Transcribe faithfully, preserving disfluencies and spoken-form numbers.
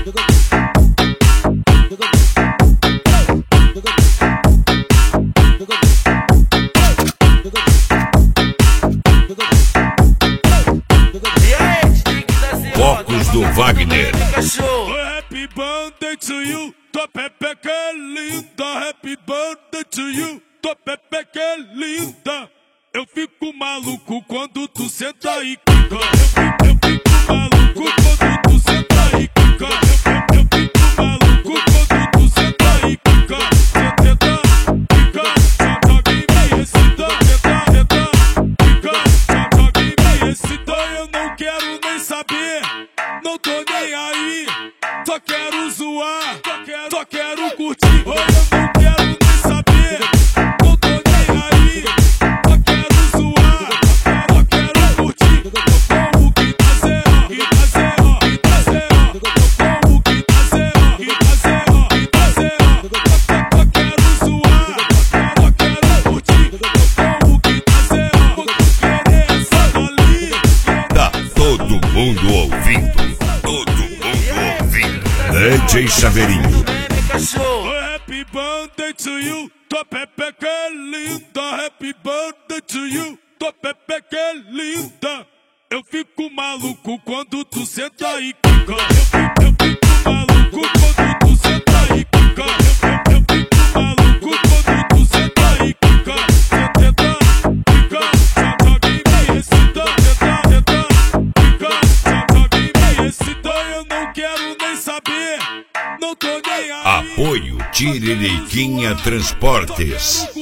Focos do Wagner. Happy birthday to you, tua pepeca é linda. Happy birthday to you, tua pepeca é linda. Eu fico maluco quando tu senta e quica. Eu fico, eu fico maluco quando tu senta e quica. Eu, eu, eu fico maluco quando tu senta e quica. Senta, quica, senta e me excita. Senta, senta, quica, senta e me excita. Eu não quero nem saber, não tô nem aí. Só quero zoar, só quero, só quero curtir. Oh, eu não quero nem saber, não tô nem aí. Só quero zoar, só quero curtir. Tô com o que tá zero, que tá zero, que tá zero. Tô com o que tá zero, que tá zero, que tá zero. Só quero zoar, só quero curtir. Tô com o que tá zero, vou querer essa dali. Tá todo mundo ouvindo, todo mundo ouvindo. D J Chaveirinho. Happy birthday to you, tua pepeca é linda. Happy birthday to you, tua pepeca é linda. Eu fico maluco quando tu senta e quica. Eu fico, eu fico maluco quando tu senta e quica. Eu, eu, eu fico maluco quando tu senta e quica. Senta, quica, senta e me excita. Senta, senta, quica, senta e me excita. Eu não quero nem saber, não tô nem aí. Apoio Tiririquinha Transportes.